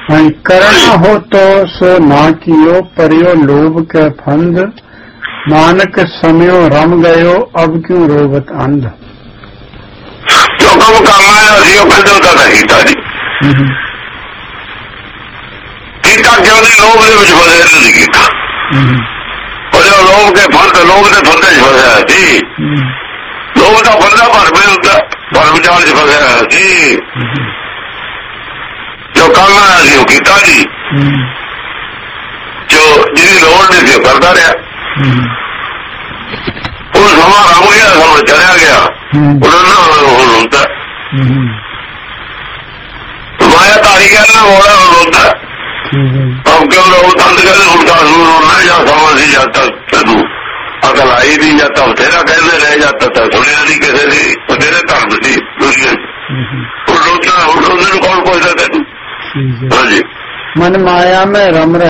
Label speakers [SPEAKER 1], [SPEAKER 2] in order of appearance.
[SPEAKER 1] करना हो तो सो ना कियो, परियो लोभ के फंद, नानक समयो रम गयो, अब क्यों रोवत अंध।
[SPEAKER 2] जो काम करना है असि फिर कीता जी, कीता क्यों नहीं? लोभ के फसे नहीं कीता, लोभ के फंद, लोभ के फंदे फसया जी। लोभ का फंदा भरमे होंदा, भरम जाल च फसया जी। जो करना है असि कीता जी, जो जिहदी लोड़ नहीं सी करता रहा। ਉਹ ਸਮਾਂ ਰਮ ਗਿਆ, ਸਮਾਂ ਚਲਿਆ ਗਿਆ, ਉਹਨਾਂ ਨਾਲ ਹੁਣ ਹੁੰਦਾ ਮਾਇਆ ਧਾਰੀ ਕਹਿੰਦਾ ਹੋਣਾ ਹੁਣ ਹੁੰਦਾ। ਅਬ ਕਿਉਂ ਲੋਕ ਦੰਦ ਕਹਿੰਦੇ ਹੁਣ ਤਾਂ ਹੋਣਾ ਜਾਂ ਸਮਾਂ ਸੀ, ਜਦ ਤੱਕ ਤੈਨੂੰ ਅਕਲ ਆਈ ਨਹੀਂ, ਜਦ ਤੱਕ ਬਥੇਰਾ ਕਹਿੰਦੇ ਰਹੇ, ਜਦ ਤੱਕ ਸੁਣਿਆ ਨਹੀਂ ਕਿਸੇ ਦੀ, ਬਥੇਰੇ ਧਰਮ ਸੀ ਦੁਨੀਆ। ਹੁਣ ਉਹਦੇ ਨੂੰ ਕੌਣ ਪੁੱਛਦਾ ਤੈਨੂੰ? ਹਾਂਜੀ,
[SPEAKER 1] मन माया में रम